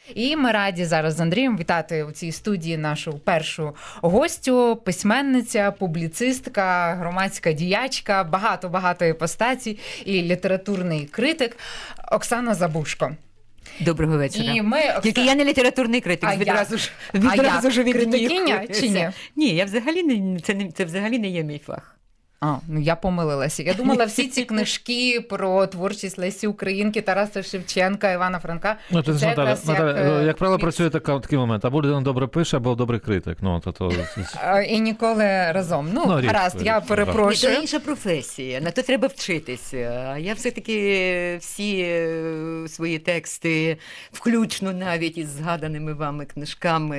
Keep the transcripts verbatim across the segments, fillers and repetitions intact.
І ми раді зараз з Андрієм вітати у цій студії нашу першу гостю, письменниця, публіцистка, громадська діячка, багато-багато іпостаті і літературний критик Оксана Забушко. Доброго вечора. І ми, Оксан... Тільки я не літературний критик, а відразу ж відразу ж критикиня чи ні? Ні, я взагалі не це не це взагалі не є мій фах. А, ну я помилилася. Я думала, всі ці книжки про творчість Лесі Українки, Тараса Шевченка, Івана Франка. Ну, це, це Наталя, як, Наталя, як правило, працює така, такий момент. Або людина добре пише, або добрий критик. Ну, то, то... І ніколи разом. Ну, ну гаразд, я перепрошую. Це інша професія, на то треба вчитися. Я все-таки всі свої тексти, включно навіть із згаданими вами книжками,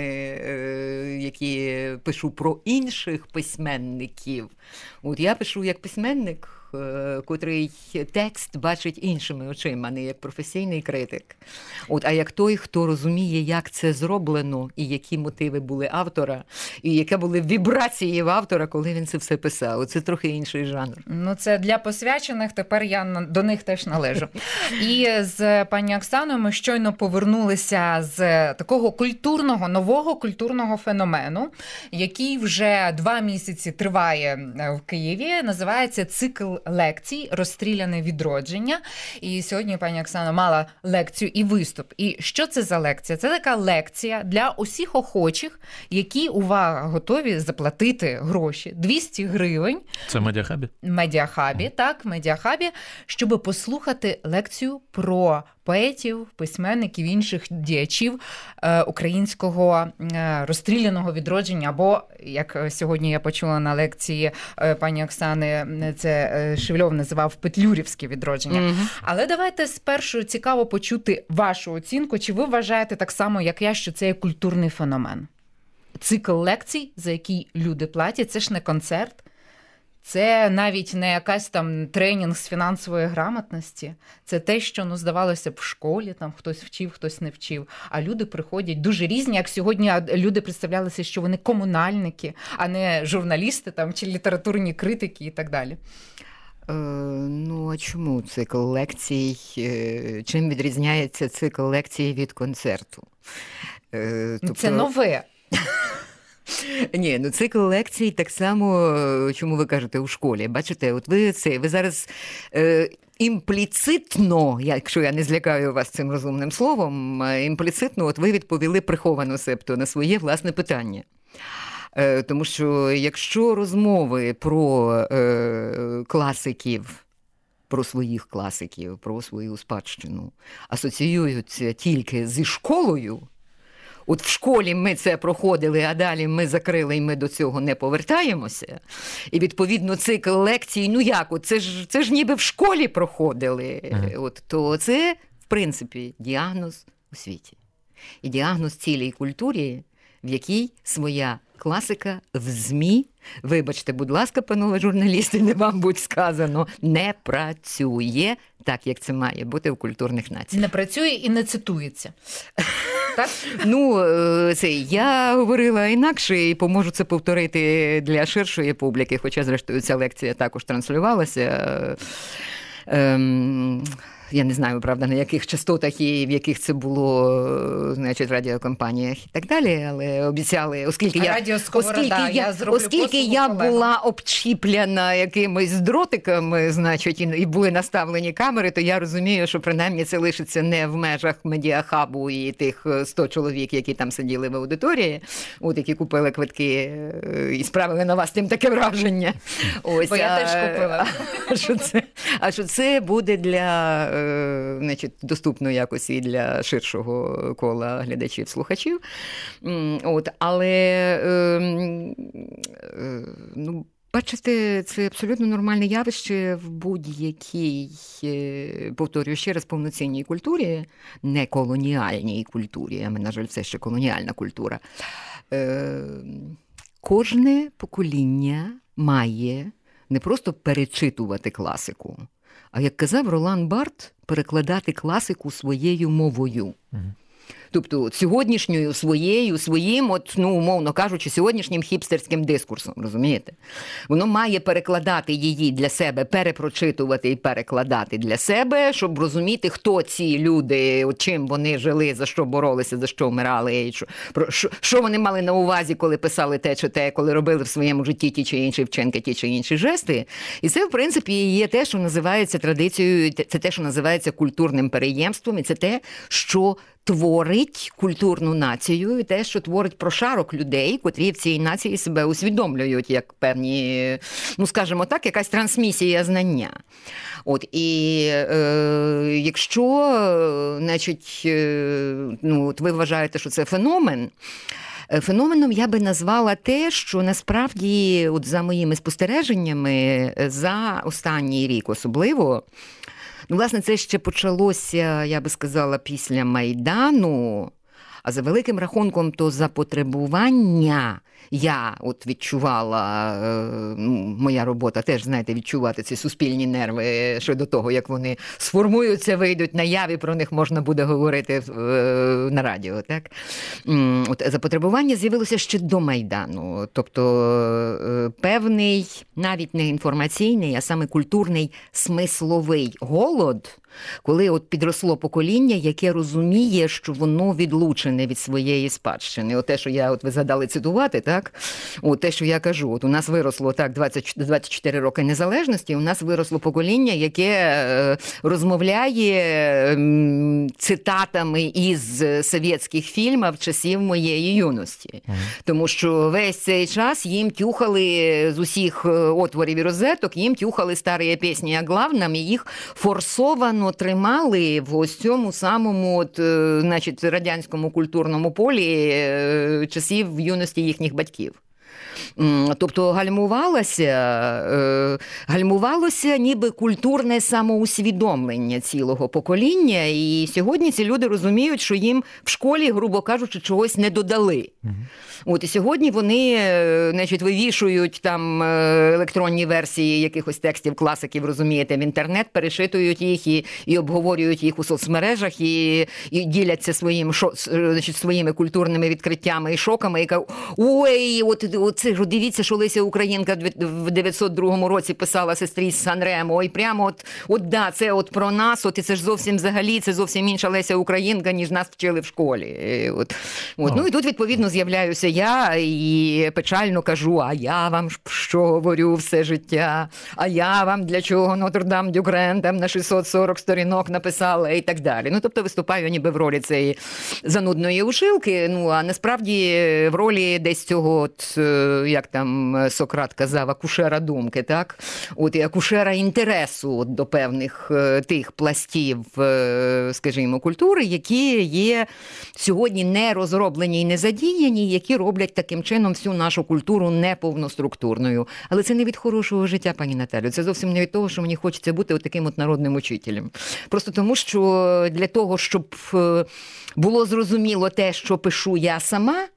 які пишу про інших письменників. От я пишу як письменник, котрий текст бачить іншими очима, не як професійний критик. От, а як той, хто розуміє, як це зроблено, і які мотиви були автора, і які були вібрації в автора, коли він це все писав. Це трохи інший жанр. Ну, це для посвячених, тепер я до них теж належу. І з пані Оксаною ми щойно повернулися з такого культурного, нового культурного феномену, який вже два місяці триває в Києві, називається «Цикл лекцій «Розстріляне відродження». І сьогодні пані Оксана мала лекцію і виступ. І що це за лекція? Це така лекція для усіх охочих, які, увага, готові заплатити гроші. двісті гривень. Це в Медіахабі? Медіахабі, так, Медіахабі, щоб послухати лекцію про поетів, письменників, інших діячів е, українського е, розстріляного відродження, або, як сьогодні я почула на лекції е, пані Оксани, це е, Шевльов називав петлюрівське відродження. Mm-hmm. Але давайте спершу цікаво почути вашу оцінку. Чи ви вважаєте так само, як я, що це є культурний феномен? Цикл лекцій, за який люди платять, це ж не концерт. Це навіть не якась там тренінг з фінансової грамотності. Це те, що, ну, здавалося б, в школі там хтось вчив, хтось не вчив. А люди приходять дуже різні, як сьогодні люди представлялися, що вони комунальники, а не журналісти там, чи літературні критики і так далі. Е, ну, а чому цикл лекцій? Чим відрізняється цикл лекцій від концерту? Е, тобто... Це нове. Ні, ну цикл лекцій так само, чому ви кажете, у школі. Бачите, от ви це, ви зараз е, імпліцитно, якщо я не злякаю вас цим розумним словом, імпліцитно от ви відповіли приховано себто на своє власне питання. Е, тому що якщо розмови про е, класиків, про своїх класиків, про свою спадщину асоціюються тільки зі школою, от в школі ми це проходили, а далі ми закрили, і ми до цього не повертаємося. І, відповідно, цикл лекцій, ну як, от це ж, це ж ніби в школі проходили. Ага. От, то це, в принципі, діагноз у світі. І діагноз цілій культурі, в якій своя класика в ЗМІ, вибачте, будь ласка, панове журналісти, не вам будь сказано, не працює так, як це має бути в культурних націях. Не працює і не цитується. Так? Ну, це я говорила інакше і поможу це повторити для ширшої публіки, хоча, зрештою, ця лекція також транслювалася. Ем... Я не знаю, правда, на яких частотах і в яких це було, значить, в радіокомпаніях і так далі, але обіцяли, оскільки я, оскільки я, я, оскільки я була обчіплена якимись дротиками, значить, і були наставлені камери, то я розумію, що принаймні це лишиться не в межах Медіахабу і тих сто чоловік, які там сиділи в аудиторії, от, які купили квитки і справили на вас тим таке враження. Ось, Бо я а, теж купила. А що це, а що це буде для... значить, доступно якось і для ширшого кола глядачів-слухачів. От, але, ну, бачите, це абсолютно нормальне явище в будь-якій, повторюю ще раз, повноцінній культурі, не колоніальній культурі, а, на жаль, все ще колоніальна культура. Кожне покоління має не просто перечитувати класику, а, як казав Ролан Барт, перекладати класику своєю мовою. Угу. Тобто сьогоднішньою своєю, своїм, от, ну, умовно кажучи, сьогоднішнім хіпстерським дискурсом, розумієте? Воно має перекладати її для себе, перепрочитувати і перекладати для себе, щоб розуміти, хто ці люди, от чим вони жили, за що боролися, за що вмирали, і що, про, що, що вони мали на увазі, коли писали те чи те, коли робили в своєму житті ті чи інші вчинки, ті чи інші жести. І це, в принципі, є те, що називається традицією, це те, що називається культурним переємством, і це те, що творить культурну націю і те, що творить прошарок людей, котрі в цій нації себе усвідомлюють як певні, ну, скажімо так, якась трансмісія знання. От, і е, якщо, значить, е, ну, от ви вважаєте, що це феномен, феноменом я би назвала те, що насправді, от за моїми спостереженнями, за останній рік особливо, ну, власне, це ще почалося, я би сказала, після Майдану, а за великим рахунком, то запотребування я от відчувала, ну, моя робота теж, знаєте, відчувати ці суспільні нерви щодо того, як вони сформуються, вийдуть на яві, про них можна буде говорити на радіо, так? От запотребування з'явилося ще до Майдану, тобто певний, навіть не інформаційний, а саме культурний смисловий голод, коли от підросло покоління, яке розуміє, що воно відлучене від своєї спадщини. От те, що я, от ви згадали цитувати, так? От те, що я кажу, от у нас виросло так двадцять, двадцять чотири роки незалежності, у нас виросло покоління, яке е, розмовляє е, цитатами із совєтських фільмів часів моєї юності. Mm. Тому що весь цей час їм тюхали з усіх отворів і розеток, їм тюхали старі пісні о главном, і їх форсовано тримали в ось цьому самому от, значить, радянському культурному полі часів юності їхніх батьків. Тобто гальмувалося, гальмувалося ніби культурне самоусвідомлення цілого покоління, і сьогодні ці люди розуміють, що їм в школі, грубо кажучи, чогось не додали. Угу. От і сьогодні вони, значить, вивішують там електронні версії якихось текстів класиків, розумієте, в інтернет, перешитують їх і, і обговорюють їх у соцмережах, і, і діляться своїм, шо, значить, своїми культурними відкриттями і шоками, і кажуть, ой, от, от це ж, дивіться, що Леся Українка в дев'ятсот другому році писала сестрі з Сан-Ремо, ой, прямо от, от, да, це от про нас, от, і це ж зовсім взагалі, це зовсім інша Леся Українка, ніж нас вчили в школі. От, от. Ну і тут, відповідно, з'являюся я і печально кажу, а я вам що говорю все життя, а я вам для чого Нотр-Дам-Дюкрен там на шістсот сорок сторінок написала і так далі. Ну, тобто виступаю ніби в ролі цієї занудної ушилки, ну, а насправді в ролі десь цього, от, як там Сократ казав, акушера думки, так? От, і акушера інтересу от, до певних тих пластів, скажімо, культури, які є сьогодні не розроблені і не задіяні, які роблять таким чином всю нашу культуру неповноструктурною. Але це не від хорошого життя, пані Наталю. Це зовсім не від того, що мені хочеться бути от таким от народним учителем. Просто тому, що для того, щоб було зрозуміло те, що пишу я сама,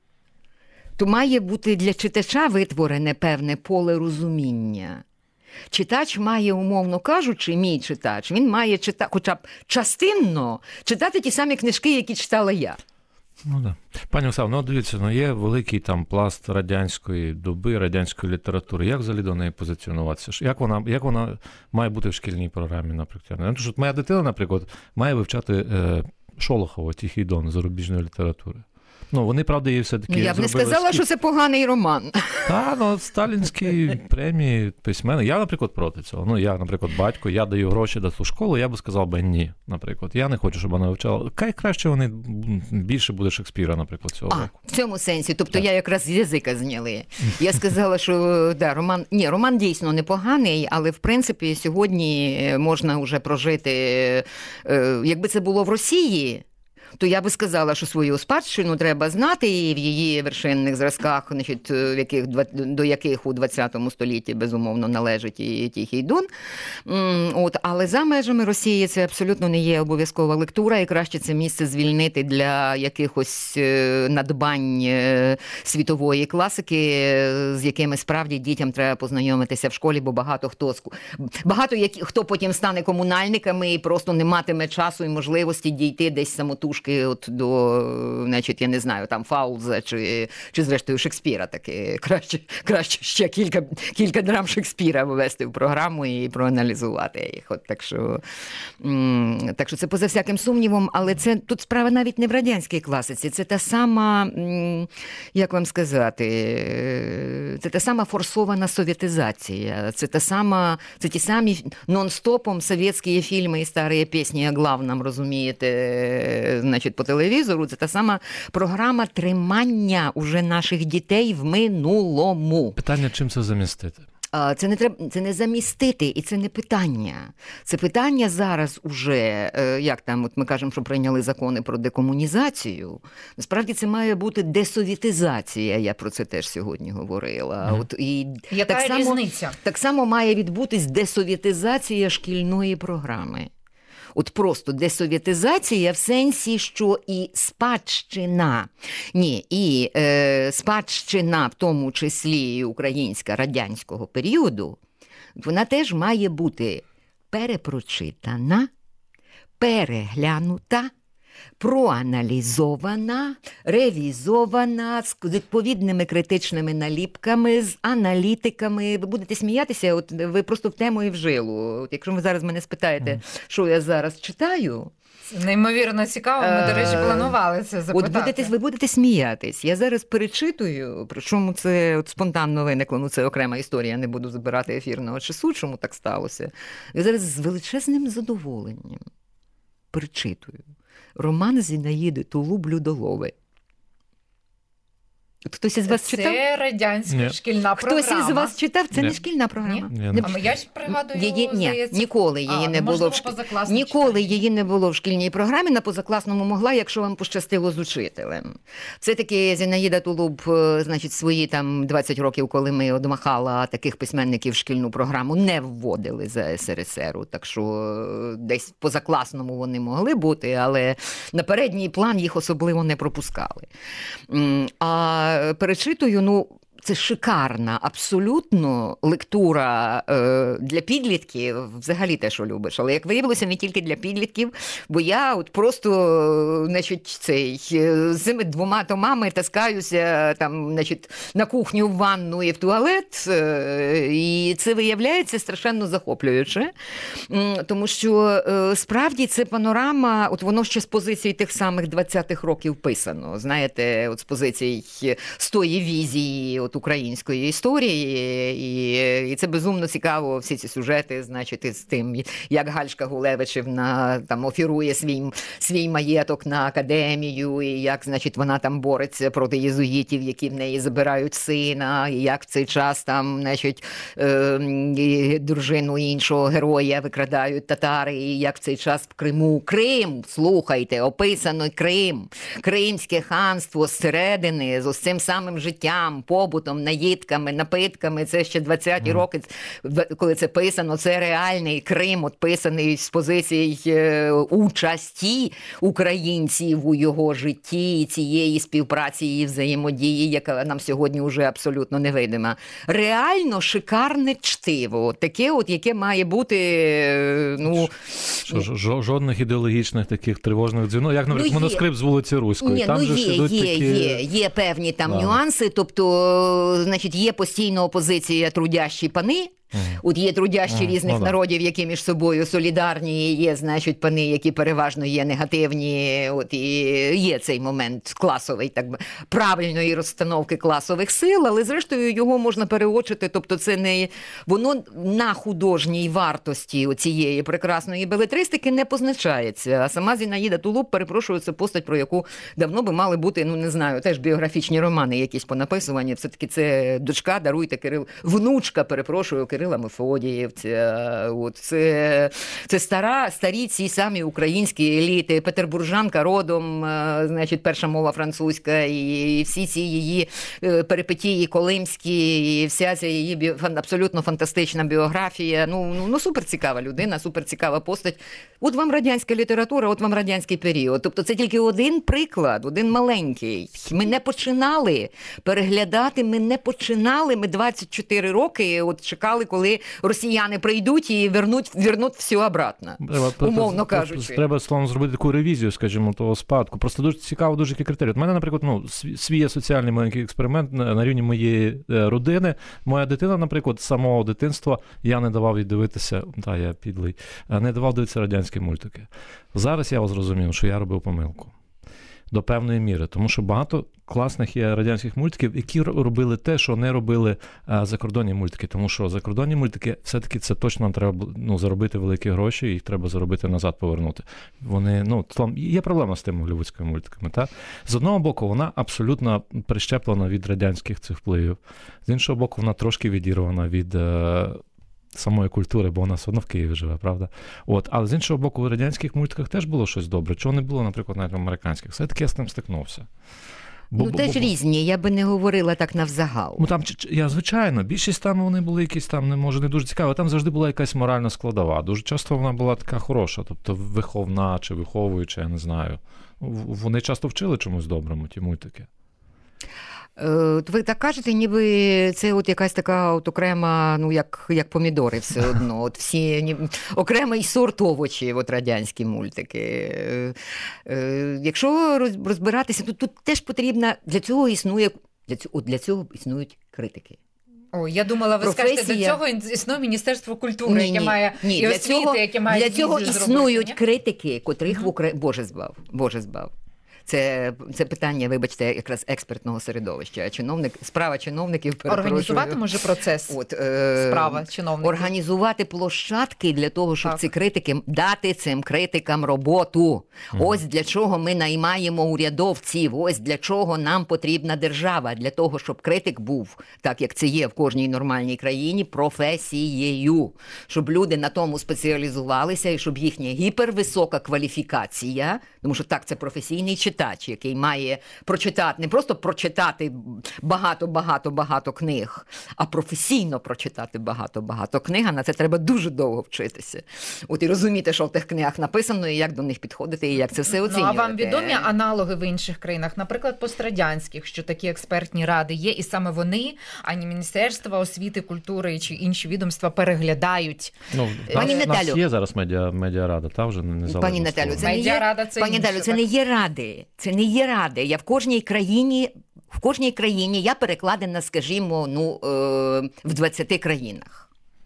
то має бути для читача витворене певне поле розуміння. Читач має, умовно кажучи, мій читач, він має читати, хоча б частинно, читати ті самі книжки, які читала я. Ну, да. Пані Оксано, ну, дивіться, ну, є великий там пласт радянської доби, радянської літератури. Як взагалі до неї позиціонуватися? Як вона, як вона має бути в шкільній програмі, наприклад? Тому що моя дитина, наприклад, має вивчати е, Шолохова, Тихий Дон, зарубіжної літератури. Ну, вони, правда, її все-таки ну, я б не сказала, скіп. що це поганий роман. Так, ну, сталінські премії письменник. Я, наприклад, проти цього. Ну, я, наприклад, батько, я даю гроші до ту школу, я би сказав би ні, наприклад. Я не хочу, щоб вона вивчала. Хай краще вони більше буде Шекспіра, наприклад, цього року. А, в цьому сенсі. Тобто так. Я якраз з язика зняли. Я сказала, що да, роман, ні, роман дійсно непоганий, але, в принципі, сьогодні можна вже прожити, якби це було в Росії, то я би сказала, що свою спадщину треба знати, і в її вершинних зразках, значить, в яких, до яких у ХХ столітті, безумовно, належить і Тихий Дон. От, але за межами Росії це абсолютно не є обов'язкова лектура, і краще це місце звільнити для якихось надбань світової класики, з якими справді дітям треба познайомитися в школі, бо багато хто, багато які, хто потім стане комунальниками і просто не матиме часу і можливості дійти десь самотужки трошки от до, значить, я не знаю, там Фаулза чи, чи зрештою Шекспіра таки. Краще, краще ще кілька, кілька драм Шекспіра ввести в програму і проаналізувати їх. От, так, що, так що це поза всяким сумнівом, але це тут справа навіть не в радянській класиці. Це та сама, як вам сказати, це та сама форсована совєтизація. Це та сама, це ті самі нон-стопом совєтські фільми і старі пісні о главном, розумієте, значить, по телевізору. Це та сама програма тримання уже наших дітей в минулому. Питання, чим це замістити? Це не треба, це не замістити, і це не питання. Це питання зараз уже, як там, от ми кажемо, що прийняли закони про декомунізацію. Насправді це має бути десовєтизація, я про це теж сьогодні говорила. Mm. От, і яка так само, різниця? Так само має відбутись десовєтизація шкільної програми. От просто десовєтизація в сенсі, що і спадщина, ні, і е, спадщина, в тому числі українська, радянського періоду, вона теж має бути перепрочитана, переглянута, проаналізована, ревізована, з відповідними критичними наліпками, з аналітиками. Ви будете сміятися, от ви просто в тему і в жилу. От якщо ви зараз мене спитаєте, mm. що я зараз читаю... Неймовірно цікаво, ми, до речі, планували це запитати. От будете, ви будете сміятись. Я зараз перечитую, причому це от спонтанно виникло, ну це окрема історія, не буду забирати ефірного часу, чому так сталося. Я зараз з величезним задоволенням перечитую роман Зінаїди Тулуб «Людолови». Хтось із вас це читав? Це радянська Ні. шкільна програма. Хтось із вас читав? Це Ні. не шкільна програма. Ні. Не... А я ж пригадую, її, ні, здається... ніколи її а, не було в шк... Ніколи її не було в шкільній програмі, на позакласному могла, якщо вам пощастило з учителем. Все-таки Зінаїда Тулуб, значить, свої там двадцять років, коли ми одмахала таких письменників в шкільну програму, не вводили за ес ер ес ер. Так що десь позакласному вони могли бути, але на передній план їх особливо не пропускали. А перечитую, ну, це шикарна, абсолютно лектура е, для підлітків, взагалі те, що любиш. Але, як виявилося, не тільки для підлітків, бо я от просто, значить, цей, з цими двома томами таскаюся там, значить, на кухню, в ванну і в туалет, е, і це виявляється страшенно захоплююче, тому що е, справді це панорама, от воно ще з позиції тих самих двадцятих років писано, знаєте, от з позицій з тої візії, от української історії, і, і це безумно цікаво, всі ці сюжети, значить, з тим, як Гальшка Гулевичівна там офірує свій, свій маєток на академію, і як, значить, вона там бореться проти єзуїтів, які в неї забирають сина, і як в цей час там, значить, е, дружину іншого героя викрадають татари, і як в цей час в Криму. Крим, слухайте, описано Крим, Кримське ханство зсередини, з ось цим самим життям, побутом, наїдками, напитками, це ще двадцяті mm. роки, коли це писано, це реальний Крим, от писаний з позицій е, участі українців у його житті, цієї співпраці і взаємодії, яка нам сьогодні вже абсолютно невидима. Реально шикарне чтиво, таке от, яке має бути, е, ну... Що, що, жодних ідеологічних таких тривожних дзвінок, як, наприклад, ну, манускрипт з вулиці Руської. Ні, там ну, же є, ідуть є, такі... є, є певні там да. нюанси, тобто, значить, є постійна опозиція трудящі пани, Mm. От є трудящі mm. різних mm. народів, які між собою солідарні, є, значить, пани, які переважно є негативні, от і є цей момент класовий, так би, правильної розстановки класових сил, але зрештою його можна переочити, тобто це не, воно на художній вартості цієї прекрасної белетристики не позначається, а сама Зінаїда Тулуб, перепрошую, це постать, про яку давно би мали бути, ну не знаю, теж біографічні романи якісь понаписувані, все-таки це дочка, даруйте, Кирил, внучка, перепрошую, Кирила Мефодіївця. От це, це стара, старі ці самі українські еліти, петербуржанка родом, значить, перша мова французька, і всі ці її перипетії колимські, і вся ця її бі... абсолютно фантастична біографія. Ну, ну, ну супер цікава людина, супер цікава постать. От вам радянська література, от вам радянський період. Тобто це тільки один приклад, один маленький. Ми не починали переглядати, ми не починали, ми двадцять чотири роки от чекали, коли росіяни прийдуть і вернуть, вернуть все обратно, Треба, умовно треба, кажучи. Треба, словом, зробити таку ревізію, скажімо, того спадку. Просто дуже цікаво, дуже які критерії. От у мене, наприклад, ну, свій є соціальний маленький експеримент на рівні моєї родини. Моя дитина, наприклад, з самого дитинства, я не давав їй дивитися, та я підлий, не давав дивитися радянські мультики. Зараз я зрозумів, що я робив помилку. До певної міри, тому що багато класних є радянських мультиків, які робили те, що не робили а, закордонні мультики, тому що закордонні мультики, все-таки це точно треба, ну, заробити великі гроші, їх треба заробити назад, повернути. Вони, ну, там є проблема з тими голлівудськими мультиками, так? З одного боку, вона абсолютно прищеплена від радянських цих впливів, з іншого боку, вона трошки відірвана від самої культури, бо вона все одно в Києві живе, правда? От, але з іншого боку, в радянських мультиках теж було щось добре. Чого не було, наприклад, навіть в американських? Все-таки я з тим стикнувся. Бо, ну, бо, теж бо, різні, я би не говорила так навзагал. Ну, там, я, звичайно, більшість там вони були якісь там, не, може, не дуже цікаві, там завжди була якась моральна складова. Дуже часто вона була така хороша, тобто виховна чи виховуюча, я не знаю. Вони часто вчили чомусь доброму, ті мультики. Ви так кажете, ніби це от якась така от окрема, ну, як, як помідори все одно. От всі, ні, окремий сорт овочів, от радянські мультики. Якщо розбиратися, то тут теж потрібно, для цього існує, для цього, для цього існують критики. Ой, я думала, ви Професія... скажете, для цього існує Міністерство культури, ні, яке ні, має ні, і для освіти, цього, яке має для цього візію існують зробити, критики, котрих mm-hmm. в Україні, Боже збав, Боже збав. Це, це питання, вибачте, якраз експертного середовища. Чиновник, справа чиновників, перепрошую. Організувати, може, процес? От, е, справа чиновників. Організувати площадки для того, щоб так. ці критики, дати цим критикам роботу. Mm. Ось для чого ми наймаємо урядовців, ось для чого нам потрібна держава. Для того, щоб критик був, так як це є в кожній нормальній країні, професією. Щоб люди на тому спеціалізувалися і щоб їхня гіпервисока кваліфікація, тому що так, це професійний читач, який має прочитати, не просто прочитати багато-багато-багато книг, а професійно прочитати багато-багато книг, а на це треба дуже довго вчитися. От і розуміти, що в тих книгах написано, і як до них підходити, і як це все оцінювати. Ну, а вам відомі аналоги в інших країнах, наприклад, пострадянських, що такі експертні ради є, і саме вони, ані Міністерства освіти, культури чи інші відомства переглядають? Ну, Пані нас, Наталю, нас є зараз медіа, медіарада, та вже незалежна. Пані Наталю, це не є, це, Пані Наталю, це не є ради. Це не є ради. Я в кожній країні, в кожній країні я перекладена, скажімо, ну, в двадцяти країнах.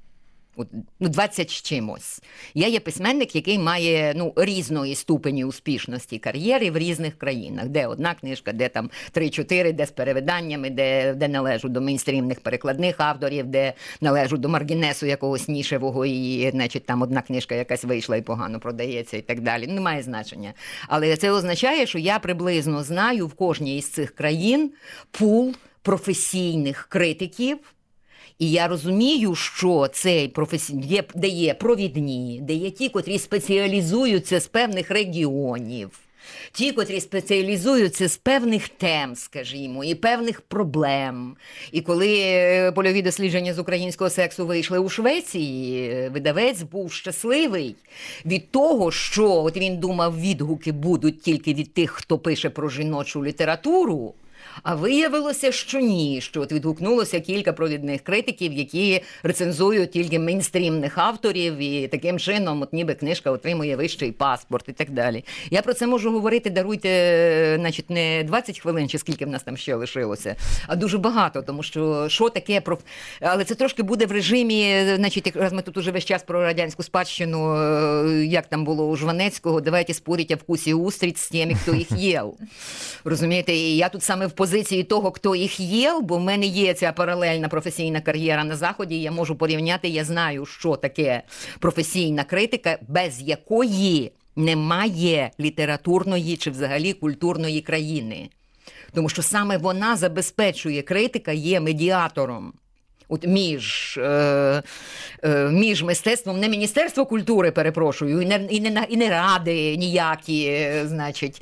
Ну, двадцять з чимось. Я є письменник, який має, ну, різної ступені успішності кар'єри в різних країнах. Де одна книжка, де там три-чотири, де з перевиданнями, де, де належу до мейнстрімних перекладних авторів, де належу до маргінесу якогось нішевого, і, значить, там одна книжка якась вийшла і погано продається і так далі. Ну, немає значення. Але це означає, що я приблизно знаю в кожній із цих країн пул професійних критиків. І я розумію, що цей професій, є, де є провідні, де є ті, котрі спеціалізуються з певних регіонів, ті, котрі спеціалізуються з певних тем, скажімо, і певних проблем. І коли польові дослідження з українського сексу вийшли у Швеції, видавець був щасливий від того, що от він думав, відгуки будуть тільки від тих, хто пише про жіночу літературу. А виявилося, що ні, що от відгукнулося кілька провідних критиків, які рецензують тільки мейнстрімних авторів, і таким чином от ніби книжка отримує вищий паспорт і так далі. Я про це можу говорити, даруйте, значить, не двадцять хвилин, чи скільки в нас там ще лишилося, а дуже багато, тому що що таке, проф... але це трошки буде в режимі, значить, якраз ми тут уже весь час про радянську спадщину, як там було у Жванецького, давайте спорить о вкусі устриць з тими, хто їх їв. Розумієте, і я тут саме в позиції того, хто їх їв, бо в мене є ця паралельна професійна кар'єра на Заході, я можу порівняти, я знаю, що таке професійна критика, без якої немає літературної чи взагалі культурної країни. Тому що саме вона забезпечує, критика є медіатором. От між, е, е, між мистецтвом, не Міністерство культури, перепрошую, і не, і не, і не ради ніякі, значить,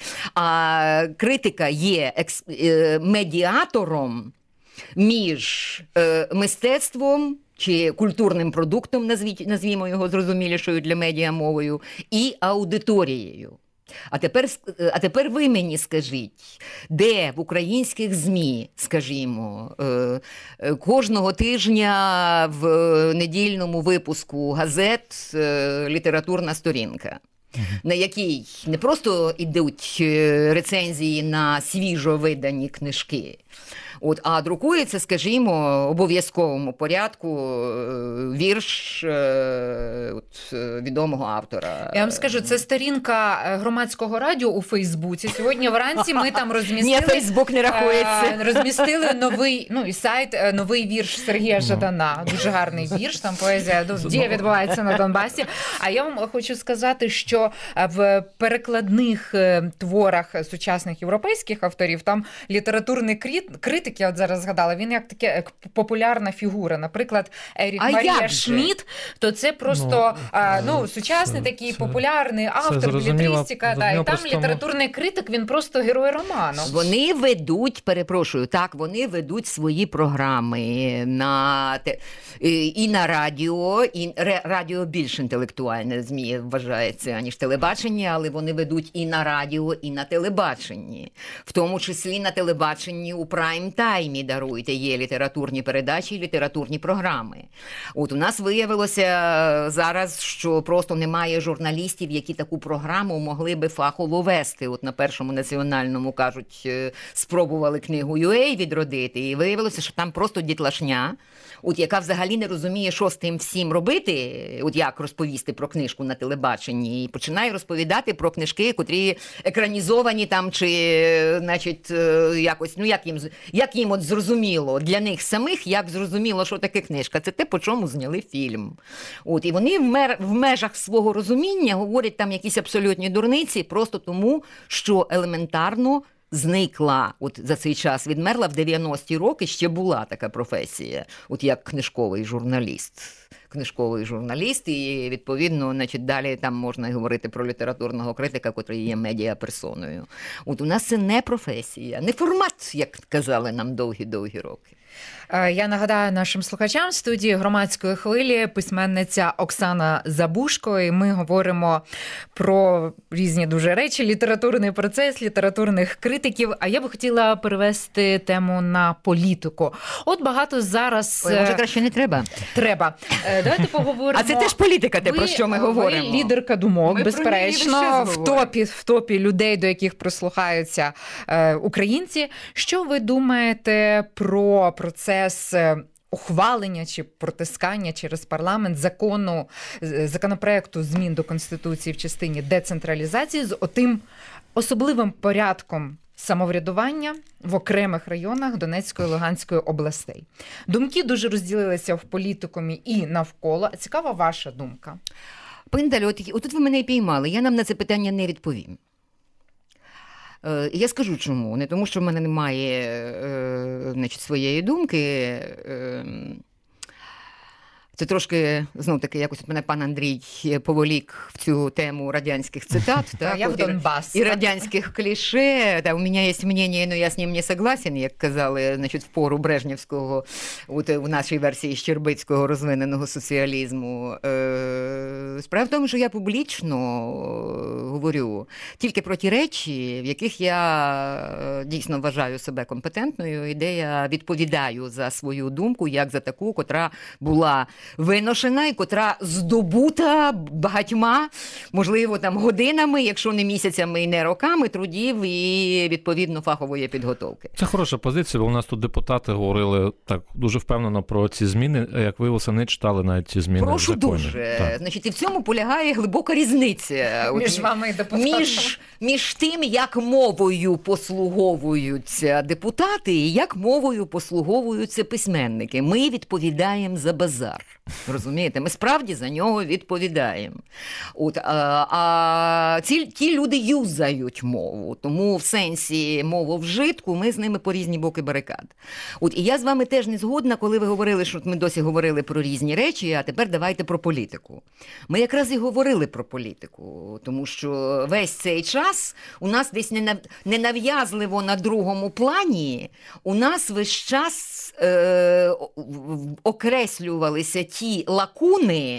а критика є екс, е, медіатором між е, мистецтвом чи культурним продуктом, назвіть, назвімо його зрозумілішою для медіа мовою, і аудиторією. А тепер, а тепер ви мені скажіть, де в українських ЗМІ, скажімо, кожного тижня в недільному випуску газет літературна сторінка, на якій не просто йдуть рецензії на свіжо видані книжки, От, а друкується, скажімо, в обов'язковому порядку вірш от, відомого автора. Я вам скажу, це сторінка громадського радіо у Фейсбуці. Сьогодні вранці ми там розмістили... Ні, Фейсбук не рахується. Розмістили новий, ну і сайт, новий вірш Сергія Жадана. Дуже гарний вірш, там поезія «Дія відбувається на Донбасі». А я вам хочу сказати, що в перекладних творах сучасних європейських авторів там літературний критик, я от зараз згадала, він як таке як популярна фігура. Наприклад, Ерік а Марія Шмідт, то це просто ну, а, ну сучасний це, такий це, популярний автор, білетристика, да, і там літературний критик, він просто герой роману. Вони ведуть, перепрошую, так, вони ведуть свої програми на і на радіо, і радіо більш інтелектуальне ЗМІ вважається, аніж телебачення, але вони ведуть і на радіо, і на телебаченні. В тому числі на телебаченні у прайм-таймі, даруйте, є літературні передачі, літературні програми. От у нас виявилося зараз, що просто немає журналістів, які таку програму могли би фахово вести. От на Першому національному, кажуть, спробували книгу ю ей відродити, і виявилося, що там просто дітлашня, от яка взагалі не розуміє, що з тим всім робити, от як розповісти про книжку на телебаченні, і починає розповідати про книжки, котрі екранізовані там, чи, значить, якось, ну як їм, як їм от зрозуміло, для них самих, як зрозуміло, що таке книжка, це те, по чому зняли фільм. От, і вони в, мер, в межах свого розуміння говорять там якісь абсолютні дурниці, просто тому, що елементарно зникла, от за цей час відмерла, в дев'яності роки ще була така професія, от як книжковий журналіст. Книжковий журналіст, і, відповідно, значить, далі там можна і говорити про літературного критика, котрий є медіаперсоною. От у нас це не професія, не формат, як казали нам довгі-довгі роки. Я нагадаю нашим слухачам, в студії «Громадської хвилі» письменниця Оксана Забушко, і ми говоримо про різні дуже речі, літературний процес, літературних критиків, а я би хотіла перевести тему на політику. От багато зараз... Ой, може, краще не треба? Треба. Давайте поговоримо... А це теж політика, те, ви, про що ми говоримо. Ви лідерка думок, ми безперечно, в топі, в топі людей, до яких прислухаються е, українці. Що ви думаєте про процес ухвалення чи протискання через парламент закону, законопроекту змін до Конституції в частині децентралізації з отим особливим порядком самоврядування в окремих районах Донецької і Луганської областей? Думки дуже розділилися в політикумі і навколо. Цікава ваша думка? Пиндаль, от, отут ви мене і піймали. Я нам на це питання не відповім. Я скажу чому. Не тому, що в мене немає е, значить, своєї думки. Е, це трошки, знов таки, якось мене пан Андрій поволік в цю тему радянських цитат. Так, я в Донбас. І радянських кліше. Та, у мене є мнення, але я з ним не согласен, як казали, значить, в пору Брежнівського, от, у нашій версії Щербицького розвиненого соціалізму. Е, справа в тому, що я публічно говорю тільки про ті речі, в яких я дійсно вважаю себе компетентною, і де я відповідаю за свою думку, як за таку, котра була виношена і котра здобута багатьма, можливо, там годинами, якщо не місяцями і не роками, трудів і, відповідно, фахової підготовки. Це хороша позиція, бо у нас тут депутати говорили так дуже впевнено про ці зміни, як виявилося, не читали навіть ці зміни Прошу в законі. дуже. Так. Значить, і в цьому полягає глибока різниця. Між вами і депутатами. Між, між тим, як мовою послуговуються депутати і як мовою послуговуються письменники. Ми відповідаємо за базар. Розумієте? Ми справді за нього відповідаємо. От, а а ці, ті люди юзають мову, тому в сенсі мови вжитку ми з ними по різні боки барикад. От, і я з вами теж не згодна, коли ви говорили, що ми досі говорили про різні речі, а тепер давайте про політику. Ми якраз і говорили про політику, тому що весь цей час у нас десь ненав'язливо на другому плані, у нас весь час е, окреслювалися ті лакуни,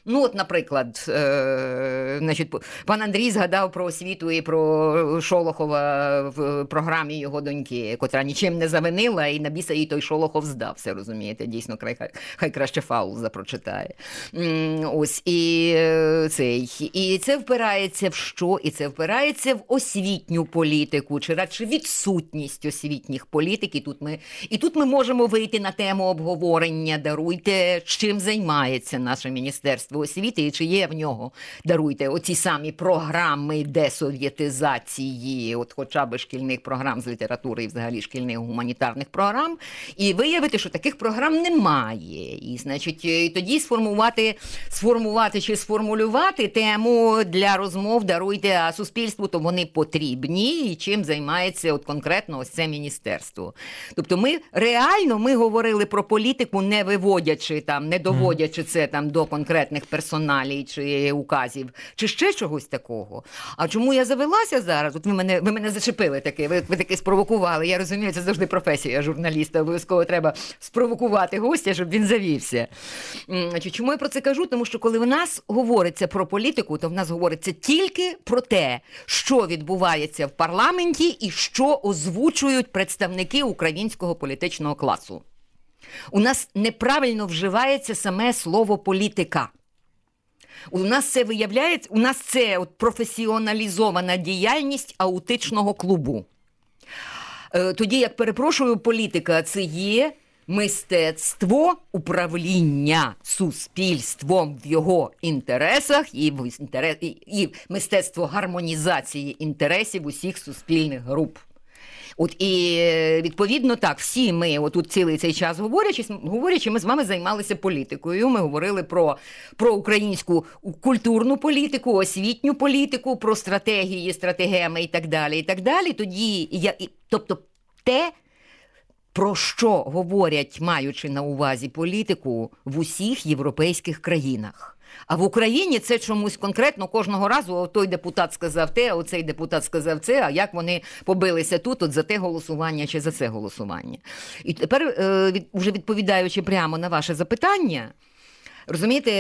Ну, от, наприклад, е, значить, пан Андрій згадав про освіту і про Шолохова в програмі його доньки, котра нічим не завинила, і на біса їй той Шолохов здався, розумієте? Дійсно, хай, хай краще Фаул запрочитає. Ось, і, цей, і це впирається в що? І це впирається в освітню політику, чи радше відсутність освітніх політик. І тут ми, і тут ми можемо вийти на тему обговорення, даруйте, чим займається наше Міністерство освіти, і чи є в нього, даруйте, оці самі програми десовєтизації, от хоча б шкільних програм з літератури і взагалі шкільних гуманітарних програм, і виявити, що таких програм немає. І, значить, і тоді сформувати, сформувати чи сформулювати тему для розмов, даруйте, а суспільству то вони потрібні, і чим займається от конкретно ось це міністерство. Тобто ми реально ми говорили про політику, не виводячи там, не доводячи це там до конкретних персоналій чи указів, чи ще чогось такого. А чому я завелася зараз? От ви мене, ви мене зачепили таки, ви, ви таки спровокували. Я розумію, це завжди професія журналіста. Обов'язково треба спровокувати гостя, щоб він завівся. Чому я про це кажу? Тому що коли в нас говориться про політику, то в нас говориться тільки про те, що відбувається в парламенті і що озвучують представники українського політичного класу. У нас неправильно вживається саме слово «політика». У нас це виявляється, у нас це от професіоналізована діяльність аутичного клубу. Тоді, як перепрошую, політика – це є мистецтво управління суспільством в його інтересах і, в інтерес, і, і мистецтво гармонізації інтересів усіх суспільних груп. От і, відповідно, так, всі ми, отут цілий цей час говорячи, говорячи, ми з вами займалися політикою. Ми говорили про, про українську культурну політику, освітню політику, про стратегії, стратегеми і так далі, і так далі. Тоді, я, і, тобто, те, про що говорять, маючи на увазі політику, в усіх європейських країнах. А в Україні це чомусь конкретно кожного разу той депутат сказав те, а оцей депутат сказав це, а як вони побилися тут от за те голосування чи за це голосування. І тепер, е, від, вже відповідаючи прямо на ваше запитання, розумієте,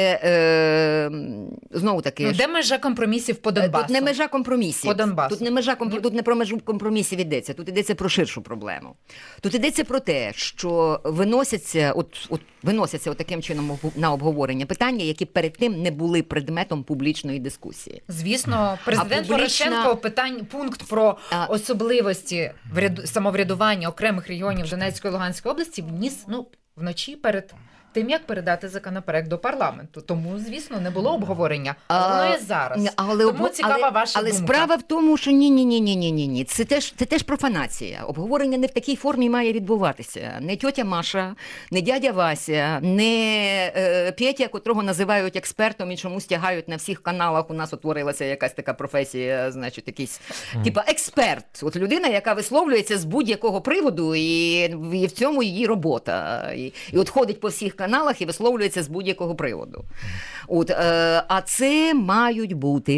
е, знову таки... Ну, де межа компромісів по Донбасу? Тут не межа компромісів. По Донбасу. Тут не, межа, тут не про межу компромісів йдеться, тут йдеться про ширшу проблему. Тут йдеться про те, що виносяться, от, от, виносяться от таким чином на обговорення питання, які перед тим не були предметом публічної дискусії. Звісно, президент публічна... Порошенко питань, пункт про а... особливості вряд... самоврядування окремих регіонів Донецької і Луганської області вніс, ну, вночі перед тим, як передати законопроект до парламенту. Тому, звісно, не було обговорення. А воно є зараз. Але, Тому цікава але, ваша але думка. Але справа в тому, що ні-ні-ні-ні-ні-ні. Це теж, це теж профанація. Обговорення не в такій формі має відбуватися. Не тьотя Маша, не дядя Вася, не е, Петя, котрого називають експертом і чомусь тягають на всіх каналах. У нас утворилася якась така професія, значить, якийсь, mm. типа експерт. От людина, яка висловлюється з будь-якого приводу, і, і в цьому її робота. І, і от ходить по всіх каналах і висловлюється з будь-якого приводу. От, е, а це мають бути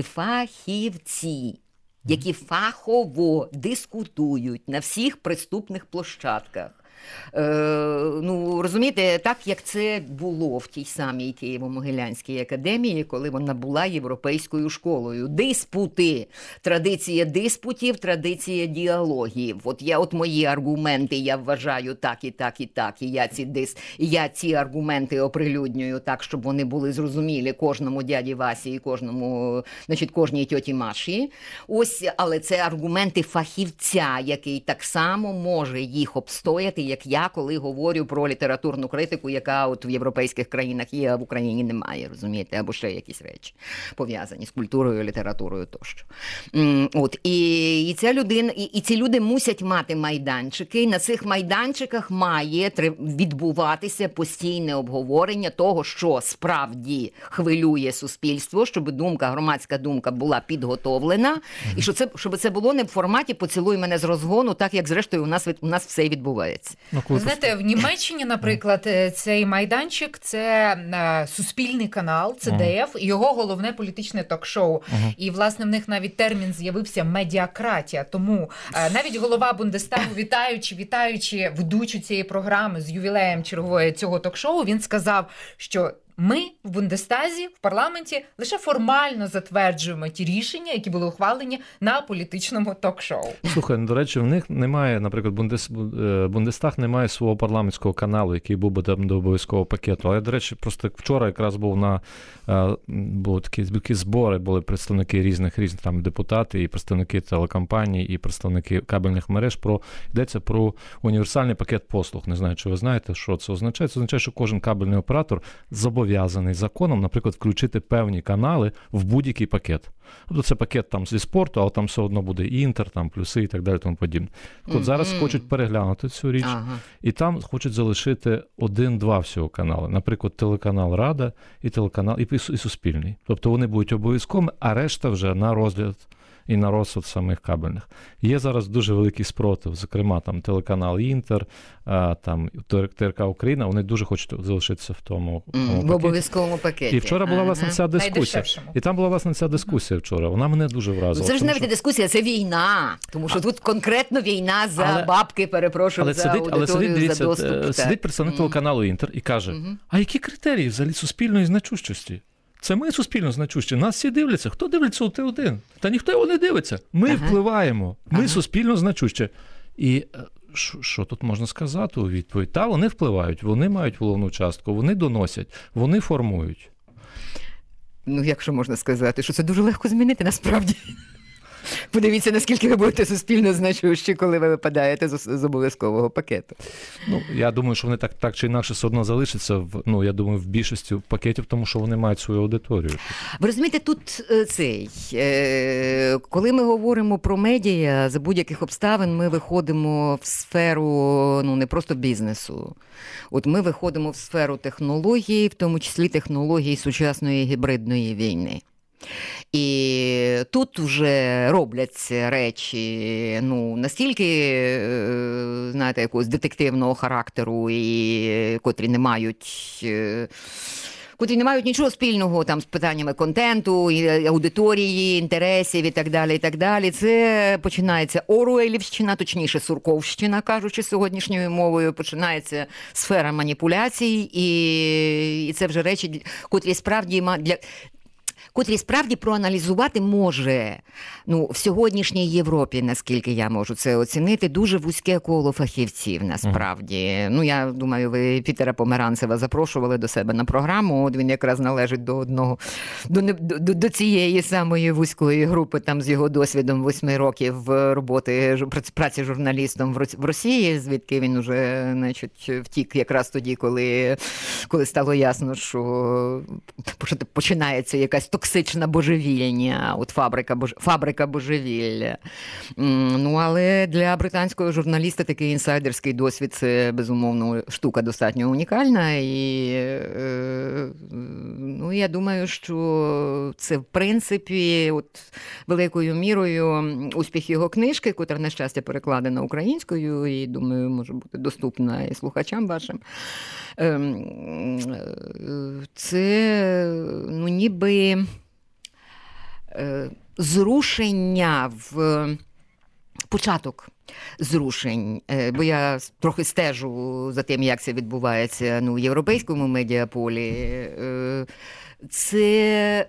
фахівці, які фахово дискутують на всіх приступних площадках. Е, ну, розумієте, так, як це було в тій самій Києво-Могилянській академії, коли вона була європейською школою. Диспути, традиція диспутів, традиція діалогів. От я, от мої аргументи, я вважаю так і так і так, і я ці, дис, і я ці аргументи оприлюднюю так, щоб вони були зрозумілі кожному дяді Васі і кожному, значить, кожній тьоті Маші. Ось, але це аргументи фахівця, який так само може їх обстояти, як я, коли говорю про літературну критику, яка от в європейських країнах є, а в Україні немає, розумієте, або ще якісь речі, пов'язані з культурою, літературою тощо. От, і, і ця людина, і, і ці люди мусять мати майданчики, і на цих майданчиках має відбуватися постійне обговорення того, що справді хвилює суспільство, щоб думка, громадська думка була підготовлена, і що це, щоб це було не в форматі «поцілуй мене з розгону», так як зрештою у нас, у нас все відбувається. Ну, знаєте, в Німеччині, наприклад, цей майданчик – це е, суспільний канал, це ді еф, і його головне політичне ток-шоу. Uh-huh. І, власне, в них навіть термін з'явився «медіакратія». Тому е, навіть голова Бундестагу, вітаючи, вітаючи ведучу цієї програми з ювілеєм чергової цього ток-шоу, він сказав, що ми в Бундестазі, в парламенті лише формально затверджуємо ті рішення, які були ухвалені на політичному ток-шоу. Слухай, ну, до речі, в них немає, наприклад, Бундес... Бундестаг не має свого парламентського каналу, який був би там до обов'язкового пакету. Але, до речі, просто вчора якраз був на були такі, такі збори, були представники різних різних там депутати, і представники телекомпаній, і представники кабельних мереж. Про йдеться про універсальний пакет послуг. Не знаю, чи ви знаєте, що це означає. Це означає, що кожен кабельний оператор зобов'язаний законом, наприклад, включити певні канали в будь-який пакет. Тобто це пакет там зі спорту, але там все одно буде інтер, там плюси і так далі, тому подібне. От mm-hmm. зараз хочуть переглянути цю річ, ага. і там хочуть залишити один-два всього канали. Наприклад, телеканал Рада і телеканал і, і Суспільний. Тобто вони будуть обов'язковими, а решта вже на розгляд і на розсуд самих кабельних. Є зараз дуже великий спротив, зокрема, там телеканал Інтер, там ТРК Україна, вони дуже хочуть залишитися в тому, в тому в обов'язковому пакеті. І вчора була, власне, ця дискусія. І там була, власне, ця дискусія вчора. Вона мене дуже вразила. Це ж навіть що... дискусія, це війна. Тому що а... тут конкретно війна за але... бабки, перепрошую, але за сидить, аудиторію, але сидить, дивіться, за доступ. Сидить представник mm. телеканалу Інтер і каже, mm-hmm. а які критерії взагалі суспільної значущості? Це ми суспільно значущі. Нас всі дивляться. Хто дивиться у Т один? Та ніхто його не дивиться. Ми ага. впливаємо. Ми ага. суспільно значущі. І що тут можна сказати у відповідь? Та, вони впливають, вони мають головну частку, вони доносять, вони формують. Ну, якщо можна сказати, що це дуже легко змінити насправді. Подивіться, наскільки ви будете суспільно значущі, коли ви випадаєте з, з обов'язкового пакету. Ну, я думаю, що вони так, так чи інакше все одно залишаться, в, ну, я думаю, в більшості пакетів, тому що вони мають свою аудиторію. Ви розумієте, тут цей, е, коли ми говоримо про медіа, за будь-яких обставин ми виходимо в сферу, ну, не просто бізнесу. От ми виходимо в сферу технологій, в тому числі технологій сучасної гібридної війни. І тут вже робляться речі, ну, настільки, знаєте, якогось детективного характеру, і котрі не мають... котрі не мають нічого спільного там з питаннями контенту, аудиторії, інтересів і так далі, і так далі. Це починається Оруелівщина, точніше Сурковщина, кажучи сьогоднішньою мовою, починається сфера маніпуляцій, і, і це вже речі, котрі справді для... котрі справді проаналізувати може, ну, в сьогоднішній Європі, наскільки я можу це оцінити, дуже вузьке коло фахівців, насправді. Mm. Ну, я думаю, ви Пітера Померанцева запрошували до себе на програму, от він якраз належить до одного, до, до, до цієї самої вузької групи, там, з його досвідом восьми років роботи, праці журналістом в Росії, звідки він уже, значить, втік якраз тоді, коли, коли стало ясно, що починається якась токсична божевільня, от фабрика, бож... фабрика божевілля. Ну, але для британського журналіста такий інсайдерський досвід – це, безумовно, штука достатньо унікальна. І, е, ну, я думаю, що це, в принципі, от, великою мірою успіх його книжки, котра, на щастя, перекладена українською, і, думаю, може бути доступна і слухачам вашим. Е, це, ну, ніби зрушення в початок зрушень, бо я трохи стежу за тим, як це відбувається, ну, в європейському медіаполі. Це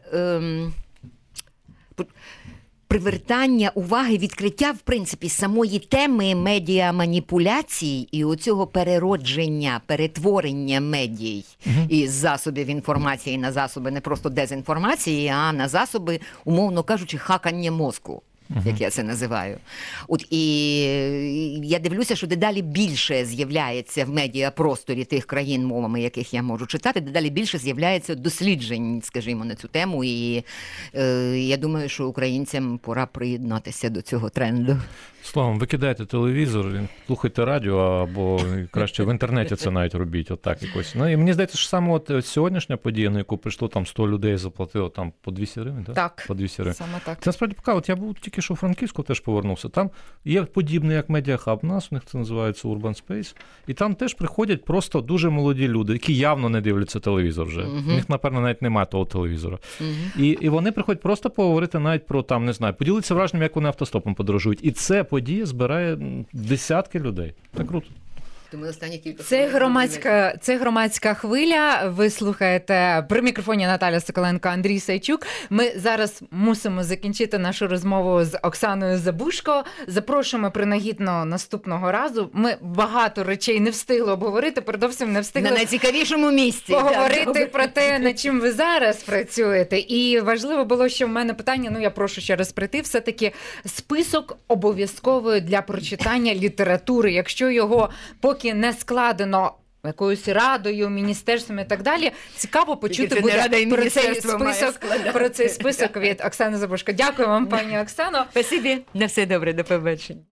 привертання уваги, відкриття, в принципі, самої теми медіаманіпуляцій і оцього переродження, перетворення медій uh-huh. із засобів інформації на засоби не просто дезінформації, а на засоби, умовно кажучи, хакання мозку. Uh-huh. Як я це називаю. От і я дивлюся, що дедалі більше з'являється в медіапросторі тих країн, мовами яких я можу читати, дедалі більше з'являється досліджень, скажімо, на цю тему. І е, я думаю, що українцям пора приєднатися до цього тренду. Словом, викидайте телевізор, слухайте радіо, або краще в інтернеті це навіть робіть, отак якось. Ну, і мені здається, що саме от сьогоднішня подія, на яку прийшло там сто людей, заплатило там по двісті гривень, так? Так, по двісті гривень. Саме так. Це насправді пока, от я був тільки що у Франківську, теж повернувся. Там є подібне, як Медіахаб, у нас, у них це називається Urban Space, і там теж приходять просто дуже молоді люди, які явно не дивляться телевізор вже. Uh-huh. У них, напевно, навіть немає того телевізора. Uh-huh. І, і вони приходять просто поговорити навіть про, там, не знаю, поділитися враженням, як вони автостопом подорожують. І це подія збирає десятки людей. Так круто. То ми останні кілька Це хвилин громадська, це громадська хвиля. Ви слухаєте при мікрофоні Наталя Соколенко, Андрій Сайчук. Ми зараз мусимо закінчити нашу розмову з Оксаною Забушко. Запрошуємо принагідно наступного разу. Ми багато речей не встигли обговорити, передовсім не встигли на найцікавішому місці. поговорити Так, про те, над чим ви зараз працюєте. І важливо було, що в мене питання, ну я прошу ще раз прийти, все-таки список обов'язкової для прочитання літератури. Якщо його поки не складено якоюсь радою, міністерством і так далі, цікаво почути буде про цей, список, про цей список від Оксани Забушко. Дякую вам, пані Оксано. Спасибі. На все добре, до побачення.